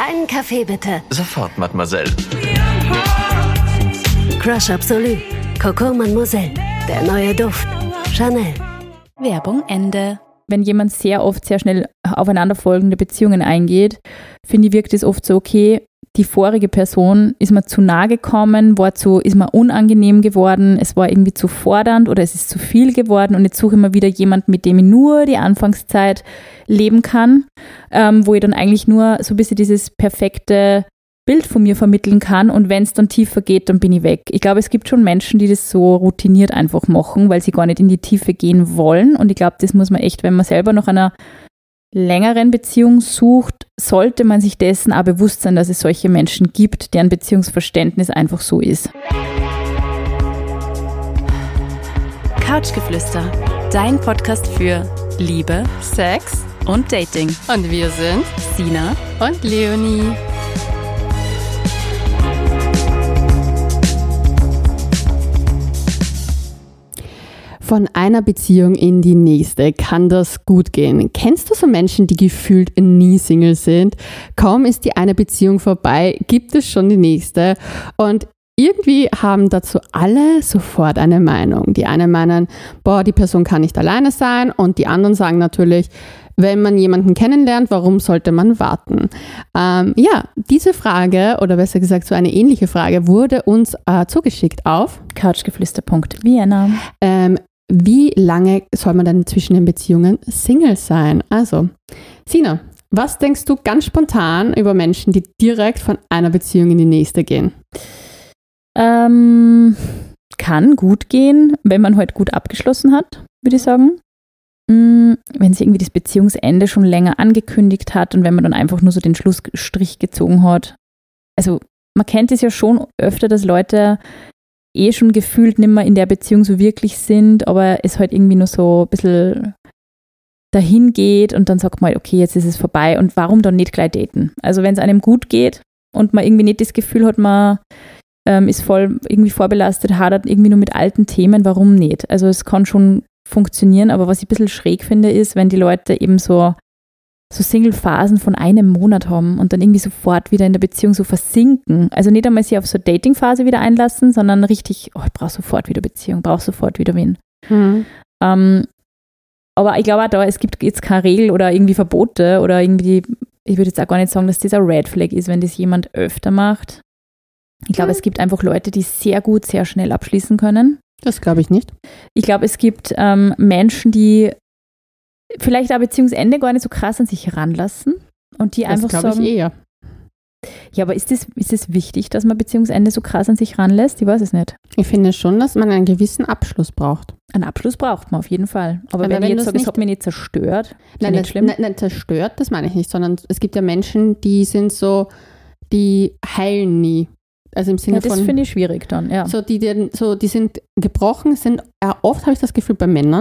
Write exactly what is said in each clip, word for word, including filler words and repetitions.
Einen Kaffee bitte. Sofort, Mademoiselle. Crush Absolu. Coco Mademoiselle. Der neue Duft. Chanel. Werbung Ende. Wenn jemand sehr oft sehr schnell aufeinanderfolgende Beziehungen eingeht, finde ich, wirkt es oft so, okay, die vorige Person ist mir zu nahe gekommen, war zu, ist mir unangenehm geworden, es war irgendwie zu fordernd oder es ist zu viel geworden und jetzt suche ich mir wieder jemanden, mit dem ich nur die Anfangszeit leben kann, ähm, wo ich dann eigentlich nur so ein bisschen dieses perfekte Bild von mir vermitteln kann und wenn es dann tiefer geht, dann bin ich weg. Ich glaube, es gibt schon Menschen, die das so routiniert einfach machen, weil sie gar nicht in die Tiefe gehen wollen und ich glaube, das muss man echt, wenn man selber nach einer längeren Beziehung sucht, sollte man sich dessen auch bewusst sein, dass es solche Menschen gibt, deren Beziehungsverständnis einfach so ist. Couchgeflüster, dein Podcast für Liebe, Sex und Dating. Und wir sind Sina und Leonie. Von einer Beziehung in die nächste kann das gut gehen. Kennst du so Menschen, die gefühlt nie Single sind? Kaum ist die eine Beziehung vorbei, gibt es schon die nächste. Und irgendwie haben dazu alle sofort eine Meinung. Die einen meinen, boah, die Person kann nicht alleine sein. Und die anderen sagen natürlich, wenn man jemanden kennenlernt, warum sollte man warten? Ähm, ja, diese Frage, oder besser gesagt so eine ähnliche Frage, wurde uns äh, zugeschickt auf couchgeflüster punkt vienna. Ähm, Wie lange soll man denn zwischen den Beziehungen Single sein? Also, Sina, was denkst du ganz spontan über Menschen, die direkt von einer Beziehung in die nächste gehen? Ähm, kann gut gehen, wenn man halt gut abgeschlossen hat, würde ich sagen. Wenn sich irgendwie das Beziehungsende schon länger angekündigt hat und wenn man dann einfach nur so den Schlussstrich gezogen hat. Also, man kennt es ja schon öfter, dass Leute eh schon gefühlt nicht mehr in der Beziehung so wirklich sind, aber es halt irgendwie nur so ein bisschen dahin geht und dann sagt man, okay, jetzt ist es vorbei und warum dann nicht gleich daten? Also wenn es einem gut geht und man irgendwie nicht das Gefühl hat, man ähm, ist voll irgendwie vorbelastet, hadert irgendwie nur mit alten Themen, warum nicht? Also es kann schon funktionieren, aber was ich ein bisschen schräg finde, ist, wenn die Leute eben so so Single-Phasen von einem Monat haben und dann irgendwie sofort wieder in der Beziehung so versinken. Also nicht einmal sich auf so eine Dating-Phase wieder einlassen, sondern richtig, oh, ich brauche sofort wieder Beziehung, brauche sofort wieder wen. Mhm. Ähm, aber ich glaube auch da, es gibt jetzt keine Regel oder irgendwie Verbote oder irgendwie, ich würde jetzt auch gar nicht sagen, dass das ein Red Flag ist, wenn das jemand öfter macht. Ich glaube, mhm. es gibt einfach Leute, die sehr gut, sehr schnell abschließen können. Das glaube ich nicht. Ich glaube, es gibt ähm, Menschen, die vielleicht ein Beziehungsende gar nicht so krass an sich heranlassen und die das einfach sagen... Das glaube ich eher. Ja, aber ist es ist das wichtig, dass man Beziehungsende so krass an sich ranlässt? Ich weiß es nicht. Ich finde schon, dass man einen gewissen Abschluss braucht. Einen Abschluss braucht man auf jeden Fall. Aber, aber wenn, wenn ich jetzt sage, es hat mich nicht zerstört, ist nein, nicht das, schlimm. Nein, nein, zerstört, das meine ich nicht, sondern es gibt ja Menschen, die sind so, die heilen nie. Also im Sinne ja, das von... Das finde ich schwierig dann, ja. So, die, die, so, die sind gebrochen, sind, äh, oft habe ich das Gefühl bei Männern,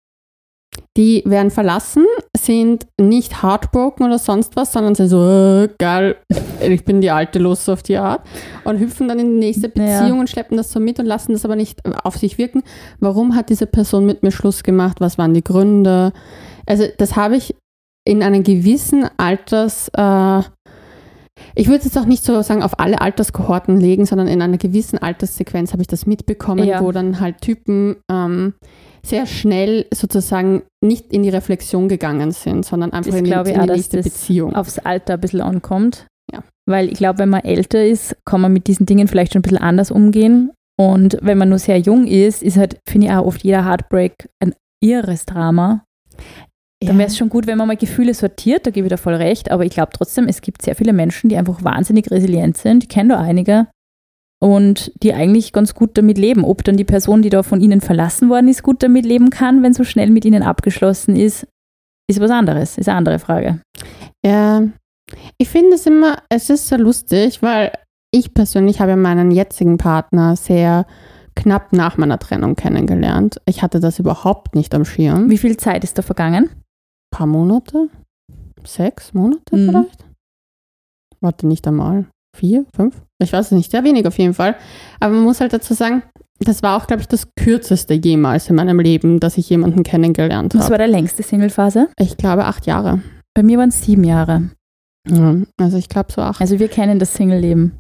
die werden verlassen, sind nicht heartbroken oder sonst was, sondern sind so, äh, geil, ich bin die Alte los auf die Art und hüpfen dann in die nächste Beziehung ja. und schleppen das so mit und lassen das aber nicht auf sich wirken. Warum hat diese Person mit mir Schluss gemacht? Was waren die Gründe? Also das habe ich in einem gewissen Alters, äh, ich würde jetzt auch nicht so sagen, auf alle Alterskohorten legen, sondern in einer gewissen Alterssequenz habe ich das mitbekommen, ja. wo dann halt Typen ähm, sehr schnell sozusagen nicht in die Reflexion gegangen sind, sondern einfach das in die, in die auch, nächste dass Beziehung. Das aufs Alter ein bisschen ankommt. Ja. Weil ich glaube, wenn man älter ist, kann man mit diesen Dingen vielleicht schon ein bisschen anders umgehen. Und wenn man nur sehr jung ist, ist halt, finde ich auch oft jeder Heartbreak ein irres Drama. Dann wäre es schon gut, wenn man mal Gefühle sortiert, da gebe ich dir voll recht, aber ich glaube trotzdem, es gibt sehr viele Menschen, die einfach wahnsinnig resilient sind, ich kenne da einige und die eigentlich ganz gut damit leben. Ob dann die Person, die da von ihnen verlassen worden ist, gut damit leben kann, wenn so schnell mit ihnen abgeschlossen ist, ist was anderes, ist eine andere Frage. Ja, ich finde es immer, es ist so lustig, weil ich persönlich habe meinen jetzigen Partner sehr knapp nach meiner Trennung kennengelernt. Ich hatte das überhaupt nicht am Schirm. Wie viel Zeit ist da vergangen? Ein paar Monate? Sechs Monate mhm. vielleicht? Warte, nicht einmal. Vier? Fünf? Ich weiß es nicht. Sehr wenig auf jeden Fall. Aber man muss halt dazu sagen, das war auch, glaube ich, das kürzeste jemals in meinem Leben, dass ich jemanden kennengelernt habe. Was war der längste Single-Phase? Ich glaube acht Jahre. Bei mir waren es sieben Jahre. Ja, also ich glaube so acht. Also wir kennen das Single-Leben.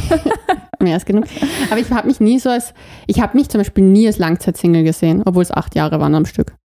Mehr als genug. Aber ich habe mich nie so als, ich habe mich zum Beispiel nie als Langzeitsingle gesehen, obwohl es acht Jahre waren am Stück.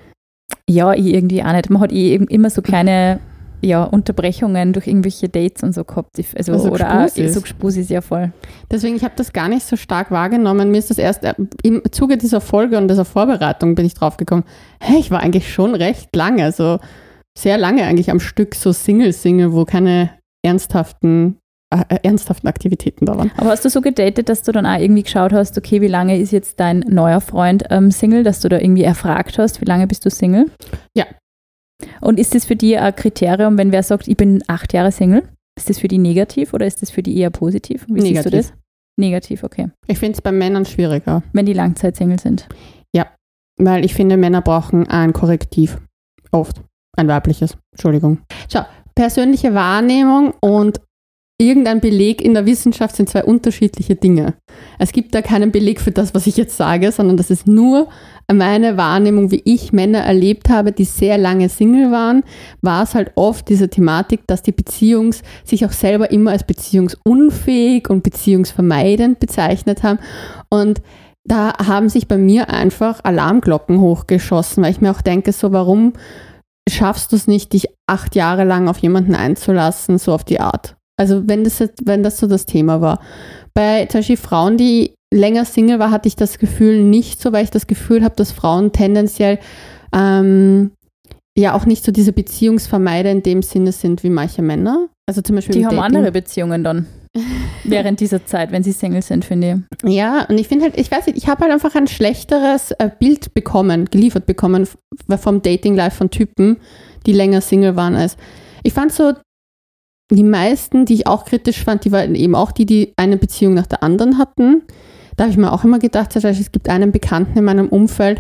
Ja, ich irgendwie auch nicht. Man hat eh immer so kleine ja, Unterbrechungen durch irgendwelche Dates und so gehabt. Also, Also oder auch Gspusis. so Gspusis, ja voll. Deswegen, ich habe das gar nicht so stark wahrgenommen. Mir ist das erst äh, im Zuge dieser Folge und dieser Vorbereitung bin ich drauf gekommen, hey, ich war eigentlich schon recht lange, also sehr lange eigentlich am Stück so Single-Single, wo keine ernsthaften, äh, ernsthaften Aktivitäten da waren. Aber hast du so gedatet, dass du dann auch irgendwie geschaut hast, okay, wie lange ist jetzt dein neuer Freund ähm, Single, dass du da irgendwie erfragt hast, wie lange bist du Single? Ja. Und ist das für dich ein Kriterium, wenn wer sagt, ich bin acht Jahre Single? Ist das für die negativ oder ist das für die eher positiv? Wie Negativ. siehst du das? Negativ, okay. Ich finde es bei Männern schwieriger. Wenn die Langzeit-Single sind. Weil ich finde, Männer brauchen ein Korrektiv. Oft. Ein weibliches. Entschuldigung. Schau, persönliche Wahrnehmung und irgendein Beleg in der Wissenschaft sind zwei unterschiedliche Dinge. Es gibt da keinen Beleg für das, was ich jetzt sage, sondern das ist nur meine Wahrnehmung, wie ich Männer erlebt habe, die sehr lange Single waren, war es halt oft diese Thematik, dass die Beziehung sich auch selber immer als beziehungsunfähig und beziehungsvermeidend bezeichnet haben. Und da haben sich bei mir einfach Alarmglocken hochgeschossen, weil ich mir auch denke, so warum schaffst du es nicht, dich acht Jahre lang auf jemanden einzulassen, so auf die Art? Also wenn das, wenn das so das Thema war. Bei zum Beispiel Frauen, die länger Single war, hatte ich das Gefühl nicht so, weil ich das Gefühl habe, dass Frauen tendenziell ähm, ja auch nicht so diese Beziehungsvermeider in dem Sinne sind wie manche Männer. Also zum Beispiel Die im haben Dating. andere Beziehungen dann. Während dieser Zeit, wenn sie Single sind, finde ich. Ja, und ich finde halt, ich weiß nicht, ich habe halt einfach ein schlechteres äh, Bild bekommen, geliefert bekommen f- vom Dating-Life von Typen, die länger Single waren als. Ich fand so, die meisten, die ich auch kritisch fand, die waren eben auch die, die eine Beziehung nach der anderen hatten. Da habe ich mir auch immer gedacht, zum Beispiel, es gibt einen Bekannten in meinem Umfeld,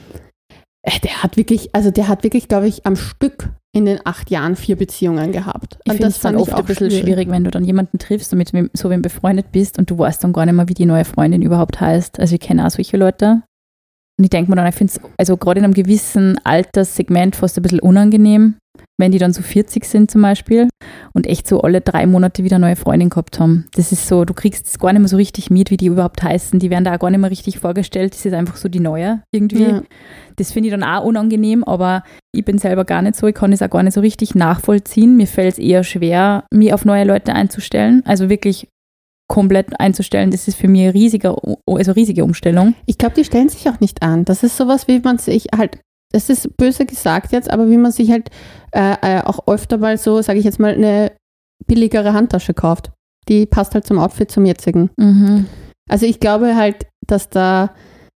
äh, der hat wirklich, also der hat wirklich, glaube ich, am Stück in den acht Jahren vier Beziehungen gehabt. Ich finde es dann oft ein bisschen schwierig. schwierig, wenn du dann jemanden triffst und mit wem, so wem befreundet bist und du weißt dann gar nicht mehr, wie die neue Freundin überhaupt heißt. Also ich kenne auch solche Leute. Und ich denke mir dann, ich finde es also gerade in einem gewissen Alterssegment fast ein bisschen unangenehm, wenn die dann so vierzig sind zum Beispiel und echt so alle drei Monate wieder eine neue Freundin gehabt haben. Das ist so, du kriegst es gar nicht mehr so richtig mit, wie die überhaupt heißen. Die werden da auch gar nicht mehr richtig vorgestellt. Das ist einfach so die neue irgendwie. Ja. Das finde ich dann auch unangenehm, aber ich bin selber gar nicht so. Ich kann es auch gar nicht so richtig nachvollziehen. Mir fällt es eher schwer, mich auf neue Leute einzustellen. Also wirklich komplett einzustellen, das ist für mich eine riesige, also riesige Umstellung. Ich glaube, die stellen sich auch nicht an. Das ist sowas, wie man sich halt, das ist böse gesagt jetzt, aber wie man sich halt äh, äh, auch öfter mal so, sage ich jetzt mal, eine billigere Handtasche kauft. Die passt halt zum Outfit, zum jetzigen. Mhm. Also ich glaube halt, dass da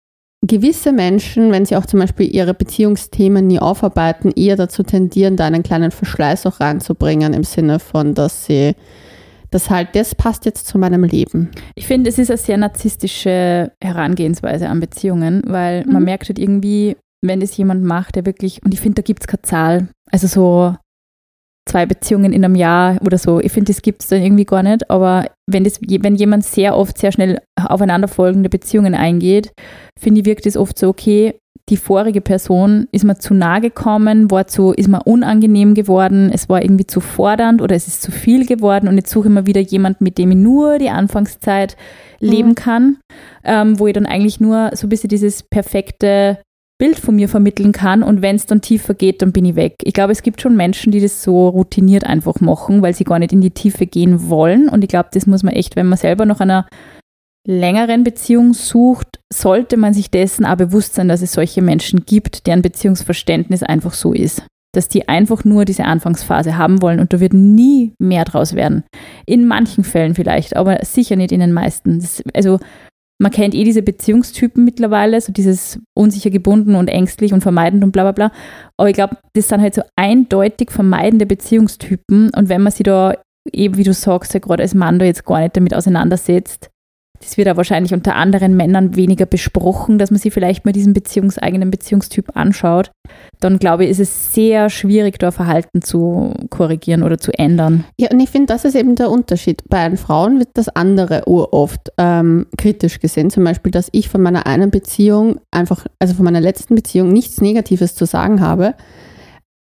gewisse Menschen, wenn sie auch zum Beispiel ihre Beziehungsthemen nie aufarbeiten, eher dazu tendieren, da einen kleinen Verschleiß auch reinzubringen, im Sinne von, dass sie das halt, das passt jetzt zu meinem Leben. Ich finde, es ist eine sehr narzisstische Herangehensweise an Beziehungen, weil mhm. man merkt halt irgendwie, wenn das jemand macht, der wirklich, und ich finde, da gibt es keine Zahl, also so zwei Beziehungen in einem Jahr oder so, ich finde, das gibt es dann irgendwie gar nicht, aber wenn, das, wenn jemand sehr oft, sehr schnell aufeinanderfolgende Beziehungen eingeht, finde ich, wirkt es oft so, okay, die vorige Person ist mir zu nahe gekommen, war zu, ist mir unangenehm geworden, es war irgendwie zu fordernd oder es ist zu viel geworden und jetzt suche ich mir wieder jemanden, mit dem ich nur die Anfangszeit leben mhm. kann, ähm, wo ich dann eigentlich nur so ein bisschen dieses perfekte Bild von mir vermitteln kann und wenn es dann tiefer geht, dann bin ich weg. Ich glaube, es gibt schon Menschen, die das so routiniert einfach machen, weil sie gar nicht in die Tiefe gehen wollen und ich glaube, das muss man echt, wenn man selber nach einer längeren Beziehung sucht, sollte man sich dessen auch bewusst sein, dass es solche Menschen gibt, deren Beziehungsverständnis einfach so ist. Dass die einfach nur diese Anfangsphase haben wollen und da wird nie mehr draus werden. In manchen Fällen vielleicht, aber sicher nicht in den meisten. Das, also man kennt eh diese Beziehungstypen mittlerweile, so dieses unsicher gebunden und ängstlich und vermeidend und bla bla bla. Aber ich glaube, das sind halt so eindeutig vermeidende Beziehungstypen und wenn man sich da eben, wie du sagst, ja, gerade als Mann da jetzt gar nicht damit auseinandersetzt, das wird ja wahrscheinlich unter anderen Männern weniger besprochen, dass man sich vielleicht mal diesen beziehungseigenen Beziehungstyp anschaut. Dann glaube ich, ist es sehr schwierig, da Verhalten zu korrigieren oder zu ändern. Ja, und ich finde, das ist eben der Unterschied. Bei den Frauen wird das andere uroft ähm, kritisch gesehen. Zum Beispiel, dass ich von meiner einen Beziehung einfach, also von meiner letzten Beziehung nichts Negatives zu sagen habe,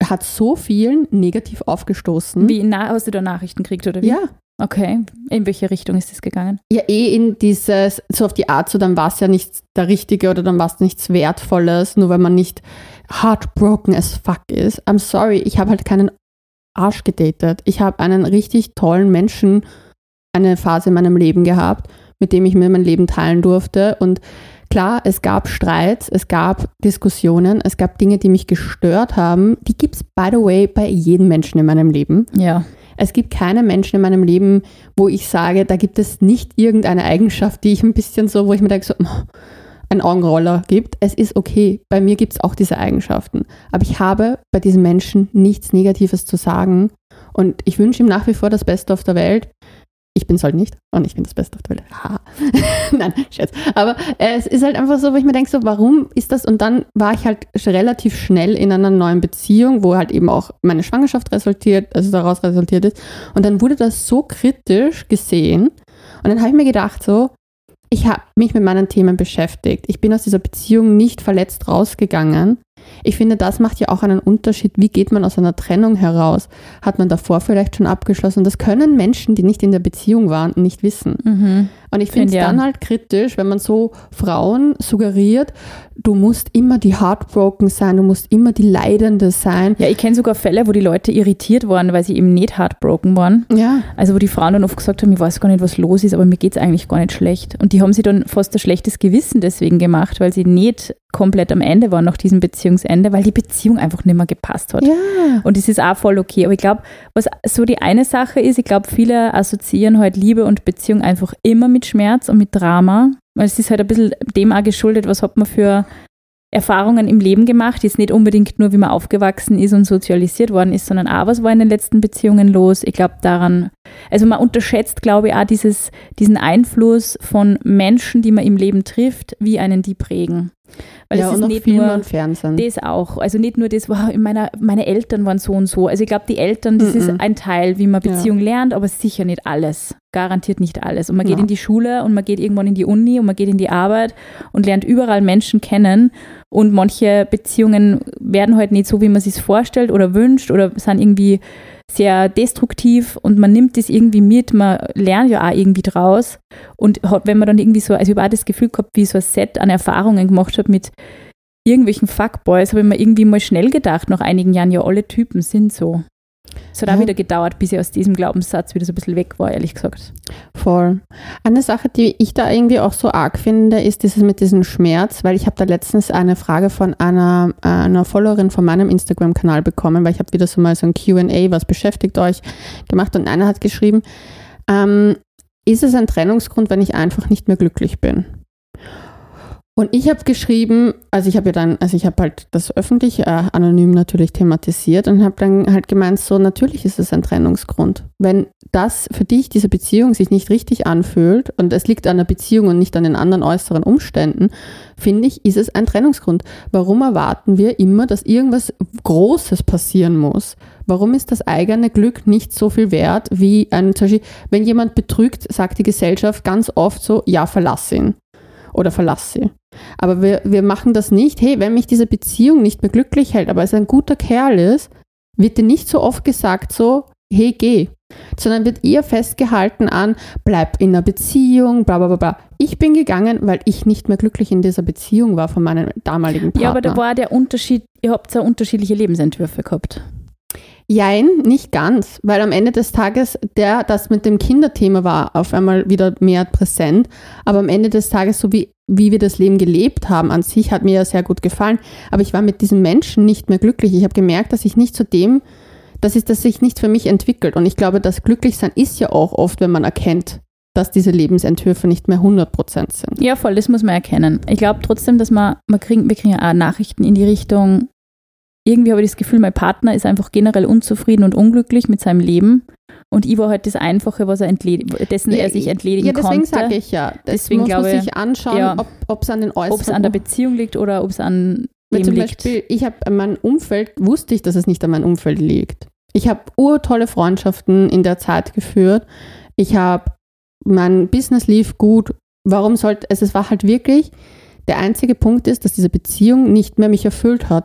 hat so vielen negativ aufgestoßen. Wie na, hast du da Nachrichten gekriegt oder wie? Ja. Okay. In welche Richtung ist das gegangen? Ja, eh in dieses, so auf die Art, so dann war es ja nicht der Richtige oder dann war es nichts Wertvolles, nur weil man nicht heartbroken as fuck ist. I'm sorry, ich habe halt keinen Arsch gedatet. Ich habe einen richtig tollen Menschen, eine Phase in meinem Leben gehabt, mit dem ich mir mein Leben teilen durfte. Und klar, es gab Streits, es gab Diskussionen, es gab Dinge, die mich gestört haben. Die gibt es, by the way, bei jedem Menschen in meinem Leben. Ja. Es gibt keine Menschen in meinem Leben, wo ich sage, da gibt es nicht irgendeine Eigenschaft, die ich ein bisschen so, wo ich mir denke, so, ein Augenroller gibt. Es ist okay. Bei mir gibt es auch diese Eigenschaften. Aber ich habe bei diesen Menschen nichts Negatives zu sagen. Und ich wünsche ihm nach wie vor das Beste auf der Welt. Ich bin es halt nicht und ich bin das Beste auf der Welt. Ha. Nein, Scherz. Aber äh, es ist halt einfach so, wo ich mir denke, so, warum ist das? Und dann war ich halt relativ schnell in einer neuen Beziehung, wo halt eben auch meine Schwangerschaft resultiert, also daraus resultiert ist. Und dann wurde das so kritisch gesehen. Und dann habe ich mir gedacht, so, ich habe mich mit meinen Themen beschäftigt. Ich bin aus dieser Beziehung nicht verletzt rausgegangen. Ich finde, das macht ja auch einen Unterschied. Wie geht man aus einer Trennung heraus? Hat man davor vielleicht schon abgeschlossen? Das können Menschen, die nicht in der Beziehung waren, nicht wissen. Mhm. Und ich finde es ja. dann halt kritisch, wenn man so Frauen suggeriert, du musst immer die Heartbroken sein, du musst immer die Leidende sein. Ja, ich kenne sogar Fälle, wo die Leute irritiert waren, weil sie eben nicht heartbroken waren. Ja. Also wo die Frauen dann oft gesagt haben, ich weiß gar nicht, was los ist, aber mir geht es eigentlich gar nicht schlecht. Und die haben sich dann fast ein schlechtes Gewissen deswegen gemacht, weil sie nicht komplett am Ende waren nach diesem Beziehungsende, weil die Beziehung einfach nicht mehr gepasst hat. Ja. Und das ist auch voll okay. Aber ich glaube, was so die eine Sache ist, ich glaube, viele assoziieren halt Liebe und Beziehung einfach immer mit Schmerz und mit Drama. Weil es ist halt ein bisschen dem auch geschuldet, was hat man für Erfahrungen im Leben gemacht, jetzt nicht unbedingt nur, wie man aufgewachsen ist und sozialisiert worden ist, sondern auch, was war in den letzten Beziehungen los. Ich glaube daran, also man unterschätzt, glaube ich, auch dieses, diesen Einfluss von Menschen, die man im Leben trifft, wie einen die prägen. Weil ja, es ist und noch nicht Film nur und Fernsehen. das auch, also nicht nur das, wow, meine, meine Eltern waren so und so. Also ich glaube, die Eltern, das Mm-mm. ist ein Teil, wie man Beziehung Ja. lernt, aber sicher nicht alles. Garantiert nicht alles. Und man geht Ja. in die Schule und man geht irgendwann in die Uni und man geht in die Arbeit und lernt überall Menschen kennen. Und manche Beziehungen werden halt nicht so, wie man sich vorstellt oder wünscht oder sind irgendwie sehr destruktiv und man nimmt das irgendwie mit, man lernt ja auch irgendwie draus. Und hat, wenn man dann irgendwie so, also ich habe auch das Gefühl gehabt, wie ich so ein Set an Erfahrungen gemacht habe mit irgendwelchen Fuckboys, habe ich mir irgendwie mal schnell gedacht, nach einigen Jahren, ja, alle Typen sind so. Es hat Ja. auch wieder gedauert, bis ich aus diesem Glaubenssatz wieder so ein bisschen weg war, ehrlich gesagt. Voll. Eine Sache, die ich da irgendwie auch so arg finde, ist dieses mit diesem Schmerz, weil ich habe da letztens eine Frage von einer, äh, einer Followerin von meinem Instagram-Kanal bekommen, weil ich habe wieder so mal so ein Q and A, was beschäftigt euch, gemacht und einer hat geschrieben, ähm, ist es ein Trennungsgrund, wenn ich einfach nicht mehr glücklich bin? Und ich habe geschrieben, also ich habe ja dann, also ich habe halt das öffentlich, äh, anonym natürlich thematisiert und habe dann halt gemeint, so natürlich ist es ein Trennungsgrund. Wenn das für dich, diese Beziehung sich nicht richtig anfühlt und es liegt an der Beziehung und nicht an den anderen äußeren Umständen, finde ich, ist es ein Trennungsgrund. Warum erwarten wir immer, dass irgendwas Großes passieren muss? Warum ist das eigene Glück nicht so viel wert wie ein, zum Beispiel, wenn jemand betrügt, sagt die Gesellschaft ganz oft so, ja, verlass ihn. Oder verlass sie. Aber wir, wir machen das nicht. Hey, wenn mich diese Beziehung nicht mehr glücklich hält, aber es ein guter Kerl ist, wird dir nicht so oft gesagt so, hey, geh. Sondern wird eher festgehalten an, bleib in einer Beziehung, bla bla bla bla. Ich bin gegangen, weil ich nicht mehr glücklich in dieser Beziehung war von meinem damaligen Partner. Ja, aber da war der Unterschied, ihr habt ja unterschiedliche Lebensentwürfe gehabt. Jein, nicht ganz, weil am Ende des Tages der, das mit dem Kinderthema war auf einmal wieder mehr präsent, aber am Ende des Tages, so wie, wie wir das Leben gelebt haben an sich, hat mir ja sehr gut gefallen, aber ich war mit diesem Menschen nicht mehr glücklich. Ich habe gemerkt, dass ich nicht zu dem, das ist, dass sich nicht für mich entwickelt und ich glaube, das Glücklichsein ist ja auch oft, wenn man erkennt, dass diese Lebensentwürfe nicht mehr hundert Prozent sind. Ja, voll, das muss man erkennen. Ich glaube trotzdem, dass man, man kriegen, wir kriegen ja auch Nachrichten in die Richtung, irgendwie habe ich das Gefühl, mein Partner ist einfach generell unzufrieden und unglücklich mit seinem Leben. Und ich war halt das Einfache, was er entled- dessen ja, er sich entledigen ja, deswegen konnte. sage ich ja. Das Deswegen muss man glaube ich, sich anschauen, ja, ob es an den äußeren... Ob es an der Beziehung liegt oder ob es an Weil dem zum liegt. Beispiel, ich habe an meinem Umfeld, wusste ich, dass es nicht an meinem Umfeld liegt. Ich habe urtolle Freundschaften in der Zeit geführt. Ich habe, mein Business lief gut. Warum sollte, also es war halt wirklich, der einzige Punkt ist, dass diese Beziehung nicht mehr mich erfüllt hat.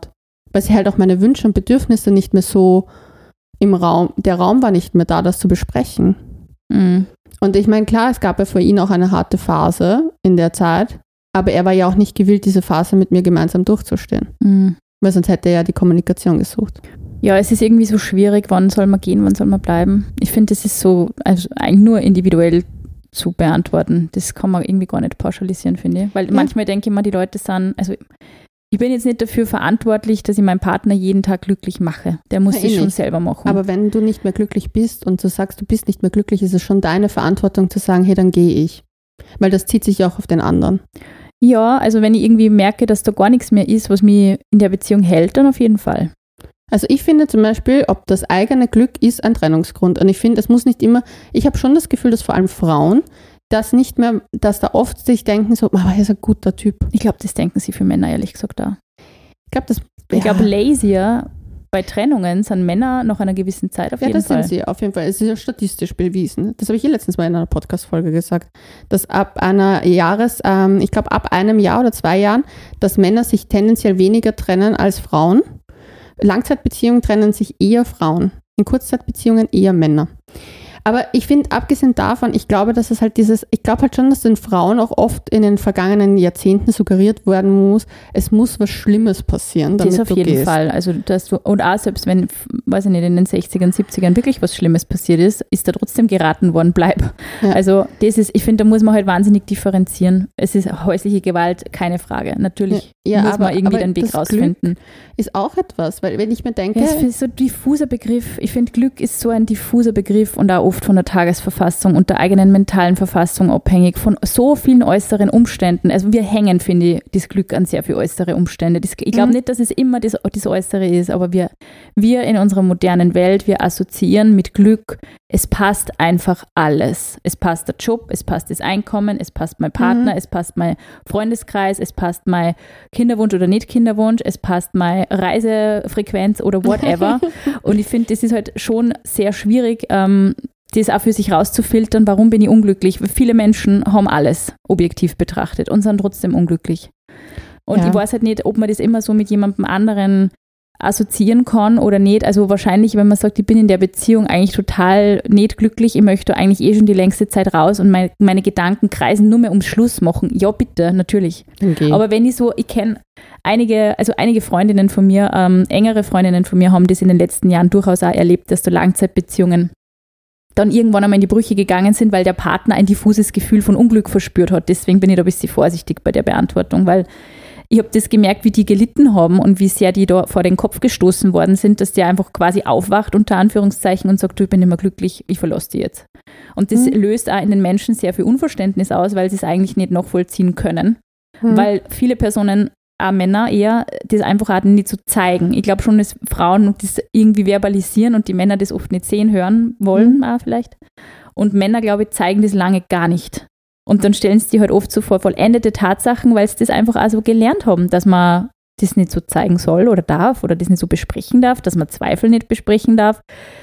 weil sie halt auch meine Wünsche und Bedürfnisse nicht mehr so im Raum, der Raum war nicht mehr da, das zu besprechen. Mhm. Und ich meine, klar, es gab ja für ihn auch eine harte Phase in der Zeit, aber er war ja auch nicht gewillt, diese Phase mit mir gemeinsam durchzustehen. Mhm. Weil sonst hätte er ja die Kommunikation gesucht. Ja, es ist irgendwie so schwierig, wann soll man gehen, wann soll man bleiben. Ich finde, das ist so also eigentlich nur individuell zu beantworten. Das kann man irgendwie gar nicht pauschalisieren, finde ich. Weil ja. manchmal denke ich mir, die Leute sind, also ich bin jetzt nicht dafür verantwortlich, dass ich meinen Partner jeden Tag glücklich mache. Der muss ja, das eh schon nicht. selber machen. Aber wenn du nicht mehr glücklich bist und du sagst, du bist nicht mehr glücklich, ist es schon deine Verantwortung zu sagen, hey, dann gehe ich. Weil das zieht sich auch auf den anderen. Ja, also wenn ich irgendwie merke, dass da gar nichts mehr ist, was mich in der Beziehung hält, dann auf jeden Fall. Also ich finde zum Beispiel, ob das eigene Glück ist ein Trennungsgrund. Und ich finde, es muss nicht immer, ich habe schon das Gefühl, dass vor allem Frauen das nicht mehr, dass da oft sich denken so, aber er ist ein guter Typ. Ich glaube, das denken sie für Männer, ehrlich gesagt, da. Ich glaube, das... Ich ja. glaube, lazier bei Trennungen sind Männer nach einer gewissen Zeit auf ja, jeden Fall. Ja, das sind sie, auf jeden Fall. Es ist ja statistisch bewiesen. Das habe ich hier letztens mal in einer Podcast-Folge gesagt, dass ab einer Jahres, ähm, ich glaube ab einem Jahr oder zwei Jahren, dass Männer sich tendenziell weniger trennen als Frauen. Langzeitbeziehungen trennen sich eher Frauen, in Kurzzeitbeziehungen eher Männer. Aber ich finde, abgesehen davon, ich glaube, dass es halt dieses, ich glaube halt schon, dass den Frauen auch oft in den vergangenen Jahrzehnten suggeriert werden muss, es muss was Schlimmes passieren, damit das auf du jeden gehst. Fall. Also, dass du, und auch selbst wenn, weiß ich nicht, in den sechzigern, siebzigern wirklich was Schlimmes passiert ist, ist da trotzdem geraten worden, bleib. Ja. Also, das ist, ich finde, da muss man halt wahnsinnig differenzieren. Es ist häusliche Gewalt, keine Frage. Natürlich ja, ja, muss aber, man irgendwie aber den Weg das rausfinden. Glück ist auch etwas, weil wenn ich mir denke... Ja, es ist so ein diffuser Begriff. Ich finde, Glück ist so ein diffuser Begriff und auch oft von der Tagesverfassung und der eigenen mentalen Verfassung abhängig, von so vielen äußeren Umständen. Also wir hängen, finde ich, das Glück an sehr viele äußere Umstände. Das, ich glaube Mhm. nicht, dass es immer das, das Äußere ist, aber wir, wir in unserer modernen Welt, wir assoziieren mit Glück, es passt einfach alles. Es passt der Job, es passt das Einkommen, es passt mein Partner, Mhm. es passt mein Freundeskreis, es passt mein Kinderwunsch oder nicht Kinderwunsch, es passt meine Reisefrequenz oder whatever. Und ich finde, das ist halt schon sehr schwierig, ähm, das auch für sich rauszufiltern, warum bin ich unglücklich. Viele Menschen haben alles objektiv betrachtet und sind trotzdem unglücklich. Und Ja. ich weiß halt nicht, ob man das immer so mit jemandem anderen assoziieren kann oder nicht. Also wahrscheinlich, wenn man sagt, ich bin in der Beziehung eigentlich total nicht glücklich, ich möchte eigentlich eh schon die längste Zeit raus und mein, meine Gedanken kreisen nur mehr ums Schluss machen. Ja, bitte, natürlich. Okay. Aber wenn ich so, ich kenne einige, also einige Freundinnen von mir, ähm, engere Freundinnen von mir haben das in den letzten Jahren durchaus auch erlebt, dass da Langzeitbeziehungen dann irgendwann einmal in die Brüche gegangen sind, weil der Partner ein diffuses Gefühl von Unglück verspürt hat. Deswegen bin ich da ein bisschen vorsichtig bei der Beantwortung, weil ich habe das gemerkt, wie die gelitten haben und wie sehr die da vor den Kopf gestoßen worden sind, dass der einfach quasi aufwacht, unter Anführungszeichen, und sagt, du, ich bin nicht mehr glücklich, ich verlasse dich jetzt. Und das Mhm. löst auch in den Menschen sehr viel Unverständnis aus, weil sie es eigentlich nicht nachvollziehen können. Mhm. Weil viele Personen, auch Männer eher, das einfach auch nicht so zeigen. Ich glaube schon, dass Frauen das irgendwie verbalisieren und die Männer das oft nicht sehen, hören wollen Mhm. auch vielleicht. Und Männer, glaube ich, zeigen das lange gar nicht. Und dann stellen sie die halt oft so vor vollendete Tatsachen, weil sie das einfach auch so gelernt haben, dass man das nicht so zeigen soll oder darf oder das nicht so besprechen darf, dass man Zweifel nicht besprechen darf.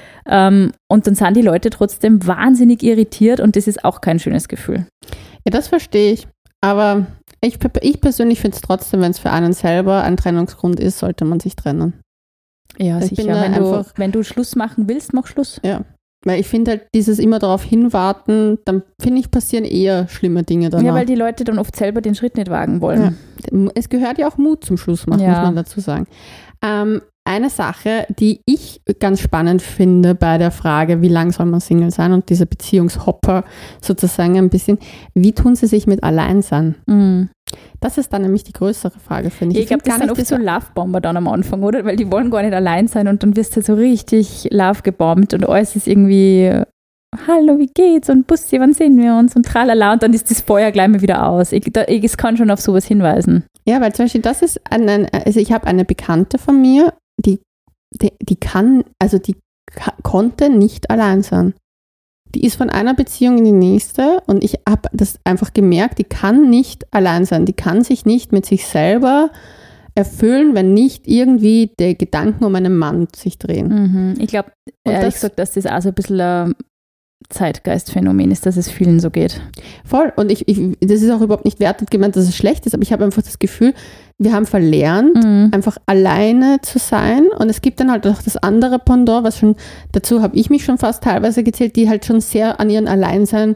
Ähm, und dann sind die Leute trotzdem wahnsinnig irritiert und das ist auch kein schönes Gefühl. Ja, das verstehe ich. Aber ich, ich persönlich finde es trotzdem, wenn es für einen selber ein Trennungsgrund ist, sollte man sich trennen. Ja, Ich sicher. bin da Wenn du, einfach- wenn du Schluss machen willst, mach Schluss. Ja. Weil ich finde halt, dieses immer darauf hinwarten, dann finde ich, passieren eher schlimme Dinge danach. Ja, weil die Leute dann oft selber den Schritt nicht wagen wollen. Ja. Es gehört ja auch Mut zum Schluss machen, Ja. muss man dazu sagen. Ähm, eine Sache, die ich ganz spannend finde bei der Frage, wie lang soll man Single sein und dieser Beziehungshopper sozusagen ein bisschen, wie tun sie sich mit Alleinsein? Mhm. Das ist dann nämlich die größere Frage, finde ich. Ich, glaube, find das sind oft so Love-Bomber dann am Anfang, oder? Weil die wollen gar nicht allein sein und dann wirst du so richtig Love gebombt und alles ist irgendwie, hallo, wie geht's? Und Bussi, wann sehen wir uns? Und tralala und dann ist das Feuer gleich mal wieder aus. Ich, da, ich, es kann schon auf sowas hinweisen. Ja, weil zum Beispiel das ist, ein, also ich habe eine Bekannte von mir, die, die, die kann, also die ka- konnte nicht allein sein. Die ist von einer Beziehung in die nächste und ich habe das einfach gemerkt, die kann nicht allein sein. Die kann sich nicht mit sich selber erfüllen, wenn nicht irgendwie die Gedanken um einen Mann sich drehen. Mhm. Ich glaube, Und ehrlich das- gesagt, dass das auch so ein bisschen ein Zeitgeistphänomen ist, dass es vielen so geht. Voll. Und ich, ich, das ist auch überhaupt nicht wertend gemeint, dass es schlecht ist, aber ich habe einfach das Gefühl, wir haben verlernt, mhm. einfach alleine zu sein. Und es gibt dann halt auch das andere Pendant, was schon, dazu habe ich mich schon fast teilweise gezählt, die halt schon sehr an ihren Alleinsein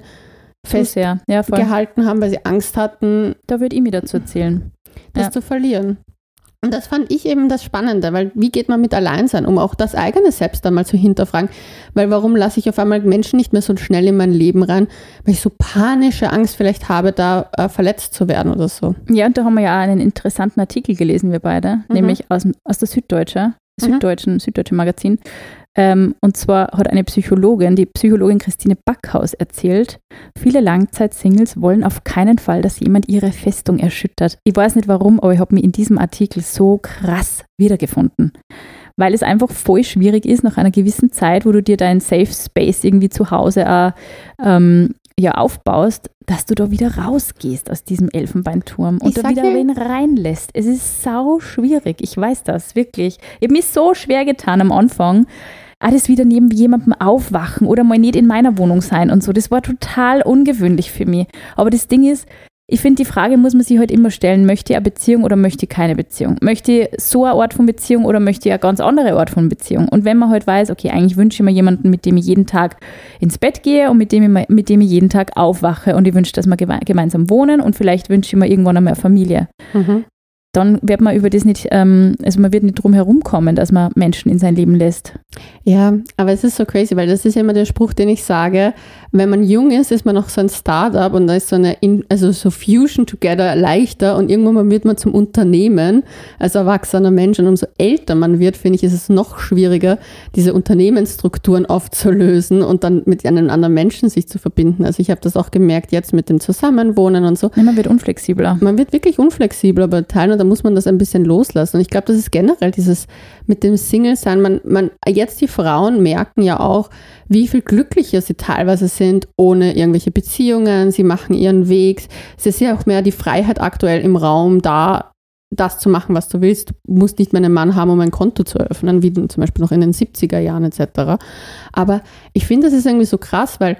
festgehalten ja, haben, weil sie Angst hatten. Da würde ich mir dazu erzählen. Das ja. zu verlieren. Und das fand ich eben das Spannende, weil wie geht man mit Alleinsein um, auch das eigene Selbst dann mal zu hinterfragen, weil warum lasse ich auf einmal Menschen nicht mehr so schnell in mein Leben rein, weil ich so panische Angst vielleicht habe, da äh, verletzt zu werden oder so. Ja, und da haben wir ja einen interessanten Artikel gelesen, wir beide, mhm. nämlich aus, aus der Süddeutsche, Süddeutschen, mhm. Süddeutsche Magazin. Ähm, und zwar hat eine Psychologin, die Psychologin Christine Backhaus, erzählt, viele Langzeit-Singles wollen auf keinen Fall, dass jemand ihre Festung erschüttert. Ich weiß nicht warum, aber ich habe mich in diesem Artikel so krass wiedergefunden. Weil es einfach voll schwierig ist, nach einer gewissen Zeit, wo du dir deinen Safe Space irgendwie zu Hause auch, ähm, ja, aufbaust, dass du da wieder rausgehst aus diesem Elfenbeinturm und ich da wieder wen reinlässt. Es ist sau schwierig, ich weiß das, wirklich. Ich habe mich so schwer getan am Anfang, alles wieder neben jemandem aufwachen oder mal nicht in meiner Wohnung sein und so. Das war total ungewöhnlich für mich. Aber das Ding ist, ich finde, die Frage muss man sich halt immer stellen, möchte ich eine Beziehung oder möchte ich keine Beziehung? Möchte ich so eine Art von Beziehung oder möchte ich eine ganz andere Art von Beziehung? Und wenn man halt weiß, okay, eigentlich wünsche ich mir jemanden, mit dem ich jeden Tag ins Bett gehe und mit dem ich, mit dem ich jeden Tag aufwache und ich wünsche, dass wir gemeinsam wohnen und vielleicht wünsche ich mir irgendwann einmal eine Familie. Mhm. Dann wird man über das nicht, ähm, also man wird nicht drum herumkommen, dass man Menschen in sein Leben lässt. Ja, aber es ist so crazy, weil das ist ja immer der Spruch, den ich sage, wenn man jung ist, ist man noch so ein Startup und da ist so eine, in, also so Fusion Together leichter und irgendwann mal wird man zum Unternehmen als erwachsener Mensch und umso älter man wird, finde ich, ist es noch schwieriger, diese Unternehmensstrukturen aufzulösen und dann mit einem anderen Menschen sich zu verbinden. Also ich habe das auch gemerkt jetzt mit dem Zusammenwohnen und so. Ja, man wird unflexibler. Man wird wirklich unflexibler bei Teilen und da muss man das ein bisschen loslassen. Und ich glaube, das ist generell dieses mit dem Single-Sein. Man, man, jetzt die Frauen merken ja auch, wie viel glücklicher sie teilweise sind ohne irgendwelche Beziehungen. Sie machen ihren Weg. Es ist ja auch mehr die Freiheit aktuell im Raum da, das zu machen, was du willst. Du musst nicht mehr einen Mann haben, um ein Konto zu eröffnen, wie zum Beispiel noch in den siebziger Jahren et cetera. Aber ich finde, das ist irgendwie so krass, weil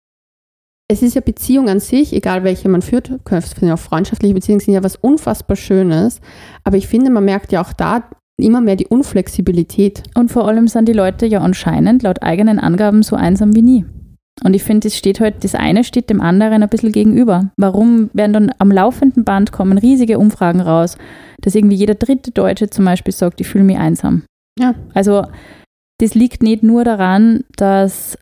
es ist ja Beziehung an sich, egal welche man führt, können ja auch freundschaftliche Beziehungen, sind ja was unfassbar Schönes. Aber ich finde, man merkt ja auch da immer mehr die Unflexibilität. Und vor allem sind die Leute ja anscheinend laut eigenen Angaben so einsam wie nie. Und ich finde, es steht halt, das eine steht dem anderen ein bisschen gegenüber. Warum werden dann am laufenden Band kommen riesige Umfragen raus, dass irgendwie jeder dritte Deutsche zum Beispiel sagt, ich fühle mich einsam. Ja. Also das liegt nicht nur daran, dass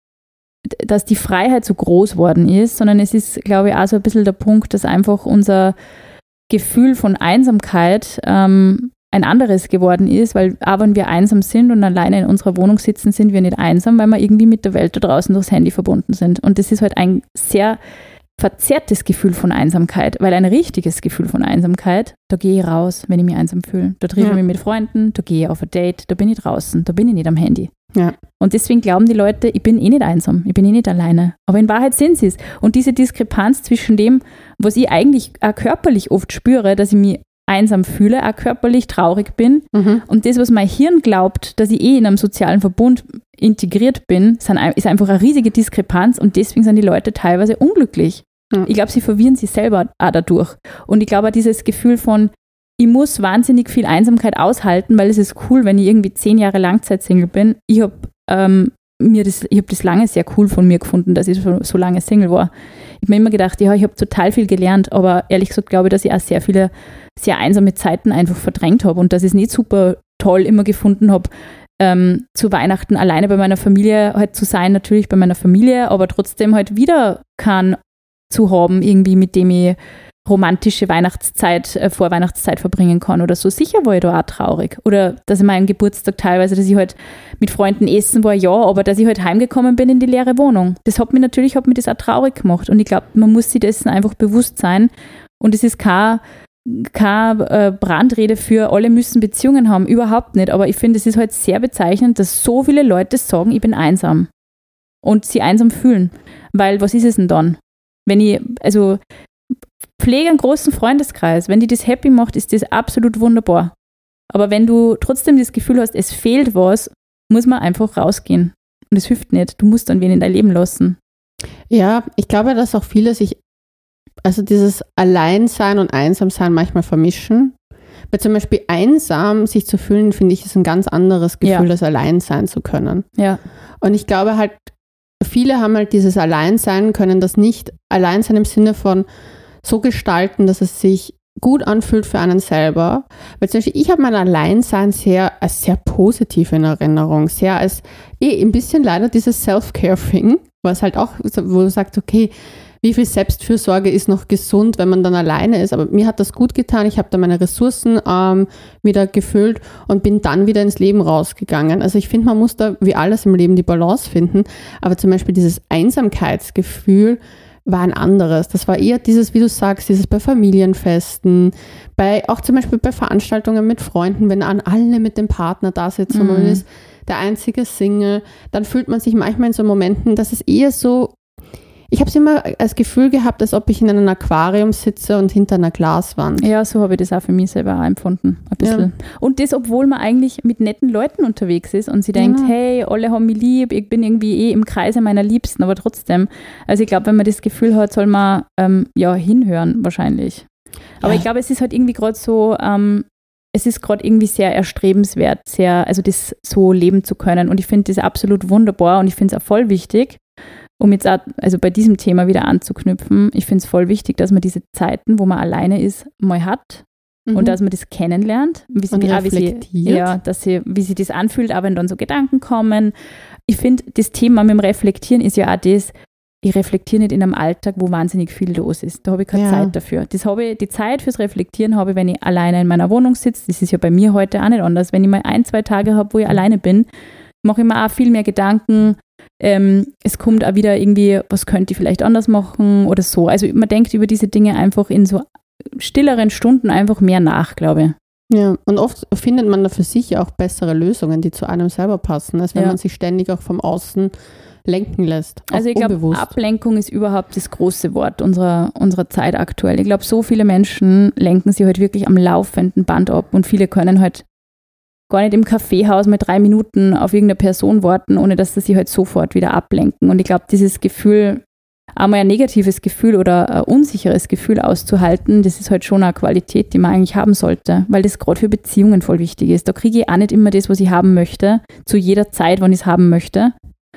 dass die Freiheit so groß worden ist, sondern es ist, glaube ich, auch so ein bisschen der Punkt, dass einfach unser Gefühl von Einsamkeit ähm, ein anderes geworden ist, weil auch wenn wir einsam sind und alleine in unserer Wohnung sitzen, sind wir nicht einsam, weil wir irgendwie mit der Welt da draußen durchs Handy verbunden sind. Und das ist halt ein sehr verzerrtes Gefühl von Einsamkeit, weil ein richtiges Gefühl von Einsamkeit, da gehe ich raus, wenn ich mich einsam fühle. Da treffe ich ja. mich mit Freunden, da gehe ich auf ein Date, da bin ich draußen, da bin ich nicht am Handy. Ja. Und deswegen glauben die Leute, ich bin eh nicht einsam, ich bin eh nicht alleine. Aber in Wahrheit sind sie es. Und diese Diskrepanz zwischen dem, was ich eigentlich auch körperlich oft spüre, dass ich mich einsam fühle, auch körperlich traurig bin, mhm. und das, was mein Hirn glaubt, dass ich eh in einem sozialen Verbund integriert bin, ist einfach eine riesige Diskrepanz und deswegen sind die Leute teilweise unglücklich. Mhm. Ich glaube, sie verwirren sich selber auch dadurch. Und ich glaube auch dieses Gefühl von, ich muss wahnsinnig viel Einsamkeit aushalten, weil es ist cool, wenn ich irgendwie zehn Jahre Langzeit-Single bin. Ich habe ähm, mir das, ich habe das lange sehr cool von mir gefunden, dass ich so, so lange Single war. Ich habe mir immer gedacht, ja, ich habe total viel gelernt, aber ehrlich gesagt glaube ich, dass ich auch sehr viele sehr einsame Zeiten einfach verdrängt habe und dass ich es nicht super toll immer gefunden habe, ähm, zu Weihnachten alleine bei meiner Familie halt zu sein, natürlich bei meiner Familie, aber trotzdem halt wieder keinen zu haben, irgendwie mit dem ich romantische Weihnachtszeit, äh, Vorweihnachtszeit verbringen kann oder so. Sicher war ich da auch traurig. Oder dass ich meinen Geburtstag teilweise, dass ich halt mit Freunden essen war, ja, aber dass ich halt heimgekommen bin in die leere Wohnung. Das hat mich natürlich, hat mich das auch traurig gemacht. Und ich glaube, man muss sich dessen einfach bewusst sein. Und es ist kein, kein äh, Brandrede für, alle müssen Beziehungen haben, überhaupt nicht. Aber ich finde, es ist halt sehr bezeichnend, dass so viele Leute sagen, ich bin einsam. Und sie einsam fühlen. Weil, was ist es denn dann? Wenn ich, also pflege einen großen Freundeskreis. Wenn dich das happy macht, ist das absolut wunderbar. Aber wenn du trotzdem das Gefühl hast, es fehlt was, muss man einfach rausgehen. und es hilft nicht. Du musst dann wen in dein Leben lassen. Ja, ich glaube, dass auch viele sich, also dieses Alleinsein und Einsamsein manchmal vermischen. Weil zum Beispiel einsam sich zu fühlen, finde ich, ist ein ganz anderes Gefühl, Ja. als allein sein zu können. Ja. Und ich glaube halt, viele haben halt dieses Alleinsein, können das nicht Alleinsein im Sinne von so gestalten, dass es sich gut anfühlt für einen selber. Weil zum Beispiel, ich habe mein Alleinsein sehr als sehr positiv in Erinnerung, sehr als eh ein bisschen leider dieses Self-Care-Thing, was halt auch, wo du sagst, okay, wie viel Selbstfürsorge ist noch gesund, wenn man dann alleine ist. Aber mir hat das gut getan. Ich habe da meine Ressourcen ähm, wieder gefüllt und bin dann wieder ins Leben rausgegangen. Also ich finde, man muss da wie alles im Leben die Balance finden. Aber zum Beispiel dieses Einsamkeitsgefühl war ein anderes. Das war eher dieses, wie du sagst, dieses bei Familienfesten, bei auch zum Beispiel bei Veranstaltungen mit Freunden, wenn an alle mit dem Partner da sitzen Mhm. und man ist der einzige Single, dann fühlt man sich manchmal in so Momenten, dass es eher so, ich habe es immer als Gefühl gehabt, als ob ich in einem Aquarium sitze und hinter einer Glaswand. Ja, so habe ich das auch für mich selber auch empfunden. Ein bisschen. Ja. Und das, obwohl man eigentlich mit netten Leuten unterwegs ist und sie denkt, Genau. hey, alle haben mich lieb, ich bin irgendwie eh im Kreise meiner Liebsten, aber trotzdem. Also ich glaube, wenn man das Gefühl hat, soll man ähm, ja hinhören wahrscheinlich. Aber Ja. ich glaube, es ist halt irgendwie gerade so, ähm, es ist gerade irgendwie sehr erstrebenswert, sehr, also das so leben zu können. Und ich finde das absolut wunderbar und ich finde es auch voll wichtig, um jetzt auch, also bei diesem Thema wieder anzuknüpfen, ich finde es voll wichtig, dass man diese Zeiten, wo man alleine ist, mal hat Mhm. und dass man das kennenlernt, wie sie, Und auch, wie sie, reflektiert. ja, dass sie, wie sie das anfühlt, auch wenn dann so Gedanken kommen. Ich finde, das Thema mit dem Reflektieren ist ja auch das, ich reflektiere nicht in einem Alltag, wo wahnsinnig viel los ist. Da habe ich keine Ja. Zeit dafür. Das habe ich, die Zeit fürs Reflektieren habe ich, wenn ich alleine in meiner Wohnung sitze. Das ist ja bei mir heute auch nicht anders. Wenn ich mal ein, zwei Tage habe, wo ich alleine bin, mache ich mir auch viel mehr Gedanken. Ähm, es kommt auch wieder irgendwie, was könnte ich vielleicht anders machen oder so. Also man denkt über diese Dinge einfach in so stilleren Stunden einfach mehr nach, glaube ich. Ja, und oft findet man da für sich auch bessere Lösungen, die zu einem selber passen, als wenn Ja. man sich ständig auch vom Außen lenken lässt. Auch Also ich glaube, unbewusst. Ablenkung ist überhaupt das große Wort unserer, unserer Zeit aktuell. Ich glaube, so viele Menschen lenken sich halt wirklich am laufenden Band ab und viele können halt gar nicht im Kaffeehaus mal drei Minuten auf irgendeine Person warten, ohne dass sie sich halt sofort wieder ablenken. Und ich glaube, dieses Gefühl, einmal ein negatives Gefühl oder ein unsicheres Gefühl auszuhalten, das ist halt schon eine Qualität, die man eigentlich haben sollte, weil das gerade für Beziehungen voll wichtig ist. Da kriege ich auch nicht immer das, was ich haben möchte, zu jeder Zeit, wann ich es haben möchte.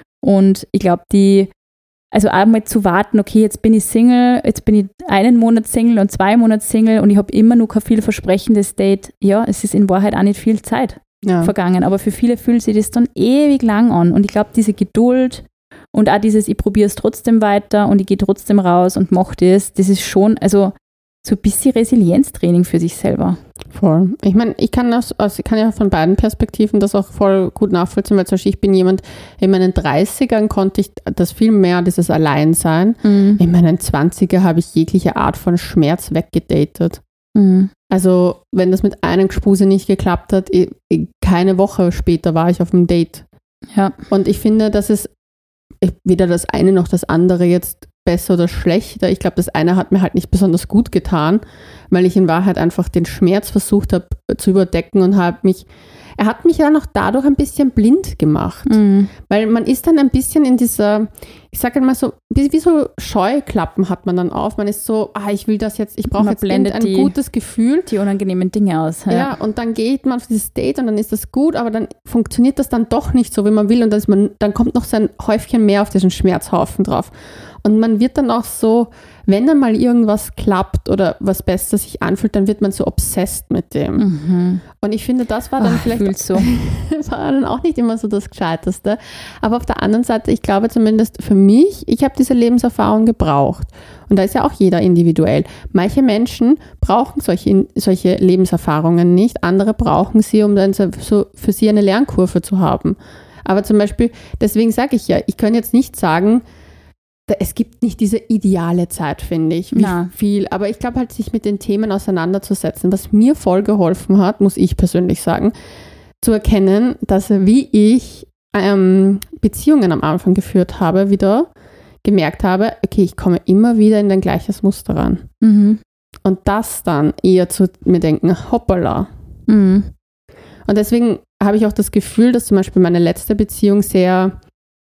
Und ich glaube, die, also einmal zu warten, okay, jetzt bin ich Single, jetzt bin ich einen Monat Single und zwei Monate Single und ich habe immer noch kein viel versprechendes Date. Ja, es ist in Wahrheit auch nicht viel Zeit ja. vergangen, aber für viele fühlt sich das dann ewig lang an. Und ich glaube, diese Geduld und auch dieses, ich probiere es trotzdem weiter und ich gehe trotzdem raus und mache das, das ist schon, also so ein bisschen Resilienztraining für sich selber. Voll. Ich meine, ich kann das, also ich kann ja von beiden Perspektiven das auch voll gut nachvollziehen, weil zum Beispiel ich bin jemand, in meinen dreißigern konnte ich das viel mehr, dieses Alleinsein. Mhm. In meinen zwanzigern habe ich jegliche Art von Schmerz weggedatet. Mhm. Also, wenn das mit einem Gespuse nicht geklappt hat, ich, ich, keine Woche später war ich auf dem Date. Ja. Und ich finde, das ist weder das eine noch das andere jetzt besser oder schlechter. Ich glaube, das eine hat mir halt nicht besonders gut getan, weil ich in Wahrheit einfach den Schmerz versucht habe zu überdecken und habe mich, er hat mich ja noch dadurch ein bisschen blind gemacht. Mhm. Weil man ist dann ein bisschen in dieser, ich sage mal so, wie, wie so Scheuklappen hat man dann auf. Man ist so, ah, ich will das jetzt, ich brauche Man jetzt blendet ein die- gutes Gefühl. Die unangenehmen Dinge aus. Ja. und dann geht man auf dieses Date und dann ist das gut, aber dann funktioniert das dann doch nicht so, wie man will und dann, ist man, dann kommt noch so ein Häufchen mehr auf diesen Schmerzhaufen drauf. Und man wird dann auch so, wenn dann mal irgendwas klappt oder was Besseres sich anfühlt, dann wird man so obsessed mit dem. Mhm. Und ich finde, das war dann Ach, vielleicht fühl's so. war dann auch nicht immer so das Gescheiteste. Aber auf der anderen Seite, ich glaube zumindest für mich, ich habe diese Lebenserfahrung gebraucht. Und da ist ja auch jeder individuell. Manche Menschen brauchen solche, solche Lebenserfahrungen nicht, andere brauchen sie, um dann so so für sie eine Lernkurve zu haben. Aber zum Beispiel, deswegen sage ich ja, ich kann jetzt nicht sagen, da- es gibt nicht diese ideale Zeit, finde ich, wie Na. viel. Aber ich glaube halt, sich mit den Themen auseinanderzusetzen, was mir voll geholfen hat, muss ich persönlich sagen, zu erkennen, dass wie ich ähm, Beziehungen am Anfang geführt habe, wieder gemerkt habe, okay, ich komme immer wieder in ein gleiches Muster ran. Mhm. Und das dann eher zu mir denken, hoppala. Mhm. Und deswegen habe ich auch das Gefühl, dass zum Beispiel meine letzte Beziehung sehr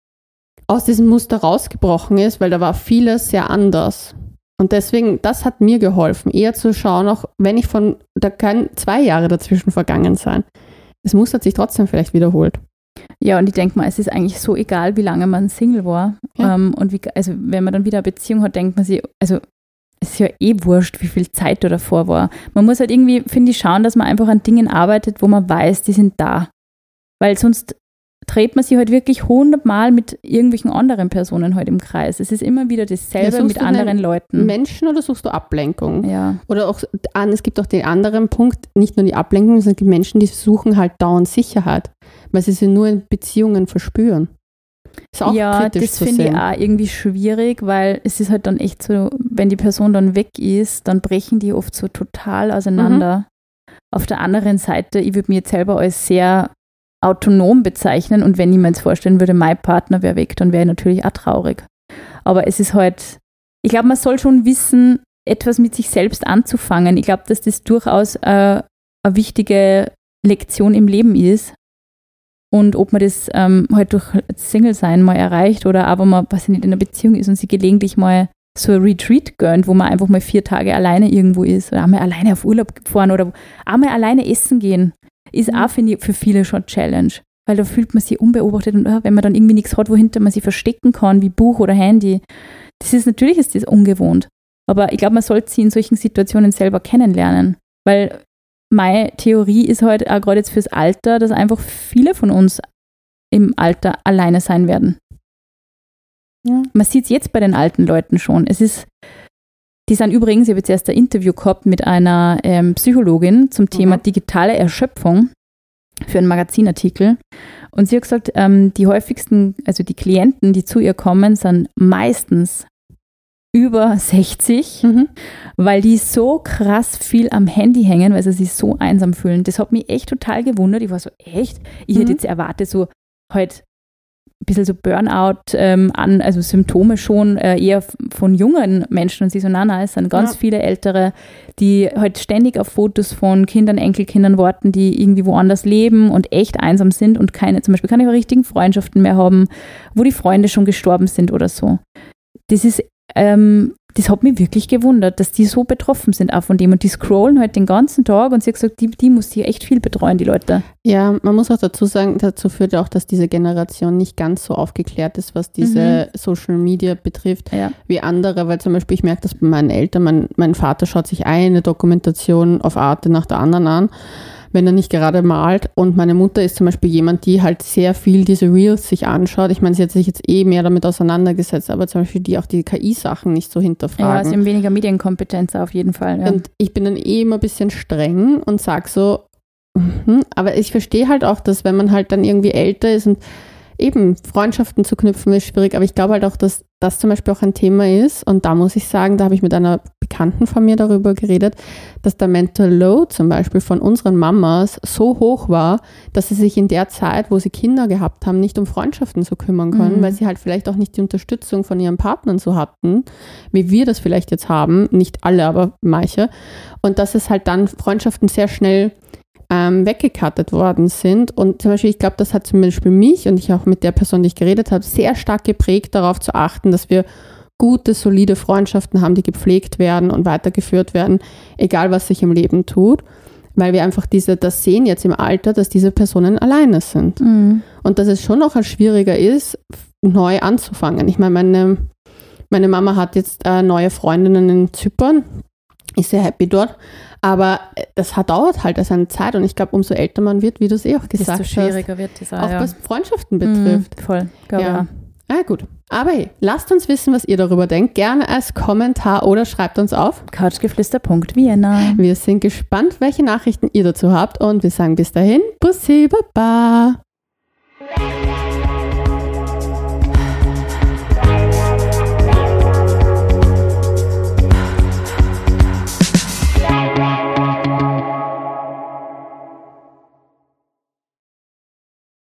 aus diesem Muster rausgebrochen ist, weil da war vieles sehr anders. Und deswegen, das hat mir geholfen, eher zu schauen, auch wenn ich von, da können zwei Jahre dazwischen vergangen sein. Das Muster hat sich trotzdem vielleicht wiederholt. Ja, und ich denke mal, es ist eigentlich so egal, wie lange man Single war. Ja. Ähm, und wie, also wenn man dann wieder eine Beziehung hat, denkt man sich, also es ist ja eh wurscht, wie viel Zeit da davor war. Man muss halt irgendwie, finde ich, schauen, dass man einfach an Dingen arbeitet, wo man weiß, die sind da. Weil sonst dreht man sich halt wirklich hundertmal mit irgendwelchen anderen Personen halt im Kreis. Es ist immer wieder dasselbe Ja, mit anderen Leuten. Menschen oder suchst du Ablenkung? Ja. Oder auch, es gibt auch den anderen Punkt, nicht nur die Ablenkung, sondern es gibt Menschen, die suchen halt dauernd Sicherheit, weil sie sie nur in Beziehungen verspüren. Ist auch Ja, kritisch das zu finde ich sehen. auch irgendwie schwierig, weil es ist halt dann echt so, wenn die Person dann weg ist, dann brechen die oft so total auseinander. Mhm. Auf der anderen Seite, ich würde mich jetzt selber als sehr autonom bezeichnen und wenn ich mir jetzt vorstellen würde, mein Partner wäre weg, dann wäre ich natürlich auch traurig. Aber es ist halt, ich glaube, man soll schon wissen, etwas mit sich selbst anzufangen. Ich glaube, dass das durchaus äh, eine wichtige Lektion im Leben ist. Und ob man das ähm, halt durch Single-Sein mal erreicht oder aber man, was ich nicht, in einer Beziehung ist und sich gelegentlich mal so ein Retreat gönnt, wo man einfach mal vier Tage alleine irgendwo ist oder einmal alleine auf Urlaub fahren oder einmal alleine essen gehen, ist auch, finde ich, für viele schon Challenge. Weil da fühlt man sich unbeobachtet und oh, wenn man dann irgendwie nichts hat, wohinter man sich verstecken kann, wie Buch oder Handy, das ist natürlich ist das ungewohnt. Aber ich glaube, man sollte sie in solchen Situationen selber kennenlernen. Weil meine Theorie ist halt auch gerade jetzt fürs Alter, dass einfach viele von uns im Alter alleine sein werden. Ja. Man sieht es jetzt bei den alten Leuten schon. Es ist, die sind übrigens, ich habe jetzt erst ein Interview gehabt mit einer ähm, Psychologin zum Thema mhm. digitale Erschöpfung für einen Magazinartikel. Und sie hat gesagt, ähm, die häufigsten, also die Klienten, die zu ihr kommen, sind meistens über sechzig, mhm. weil die so krass viel am Handy hängen, weil sie sich so einsam fühlen. Das hat mich echt total gewundert. Ich war so, echt? Ich mhm. hätte jetzt erwartet, so halt ein bisschen so Burnout ähm, an, also Symptome schon äh, eher von jungen Menschen. Und sie so, nein, nein, es sind ganz ja. viele Ältere, die halt ständig auf Fotos von Kindern, Enkelkindern warten, die irgendwie woanders leben und echt einsam sind und keine, zum Beispiel keine richtigen Freundschaften mehr haben, wo die Freunde schon gestorben sind oder so. Das ist Ähm, das hat mich wirklich gewundert, dass die so betroffen sind auch von dem und die scrollen halt den ganzen Tag und sie hat gesagt, die, die muss hier echt viel betreuen, die Leute. Ja, man muss auch dazu sagen, dazu führt auch, dass diese Generation nicht ganz so aufgeklärt ist, was diese mhm. Social Media betrifft, ja. wie andere, weil zum Beispiel ich merke das bei meinen Eltern, mein, mein Vater schaut sich eine Dokumentation auf Arte nach der anderen an, wenn er nicht gerade malt. Und meine Mutter ist zum Beispiel jemand, die halt sehr viel diese Reels sich anschaut. Ich meine, sie hat sich jetzt eh mehr damit auseinandergesetzt, aber zum Beispiel die auch die K I-Sachen nicht so hinterfragen. Ja, sie haben weniger Medienkompetenz auf jeden Fall. Ja. Und ich bin dann eh immer ein bisschen streng und sage so, mm-hmm. aber ich verstehe halt auch, dass wenn man halt dann irgendwie älter ist und eben Freundschaften zu knüpfen ist schwierig, aber ich glaube halt auch, dass das zum Beispiel auch ein Thema ist und da muss ich sagen, da habe ich mit einer Bekannten von mir darüber geredet, dass der Mental Load zum Beispiel von unseren Mamas so hoch war, dass sie sich in der Zeit, wo sie Kinder gehabt haben, nicht um Freundschaften zu kümmern können, mhm. weil sie halt vielleicht auch nicht die Unterstützung von ihren Partnern so hatten, wie wir das vielleicht jetzt haben, nicht alle, aber manche, und dass es halt dann Freundschaften sehr schnell Ähm, weggekattet worden sind. Und zum Beispiel, ich glaube, das hat zum Beispiel mich und ich auch mit der Person, die ich geredet habe, sehr stark geprägt, darauf zu achten, dass wir gute, solide Freundschaften haben, die gepflegt werden und weitergeführt werden, egal was sich im Leben tut, weil wir einfach diese, das sehen jetzt im Alter, dass diese Personen alleine sind. Mhm. Und dass es schon noch schwieriger ist, neu anzufangen. Ich meine, meine, meine Mama hat jetzt äh, neue Freundinnen in Zypern, ist sehr happy dort. Aber das hat, dauert halt seine Zeit und ich glaube, umso älter man wird, wie du es eh auch gesagt hast, desto schwieriger wird das auch, auch ja. was Freundschaften betrifft. Mm, voll, glaube ja. Ja. Ah, gut. Aber hey, lasst uns wissen, was ihr darüber denkt. Gerne als Kommentar oder schreibt uns auf couchgeflüster punkt vienna. Wir sind gespannt, welche Nachrichten ihr dazu habt und wir sagen bis dahin, Bussi, Baba.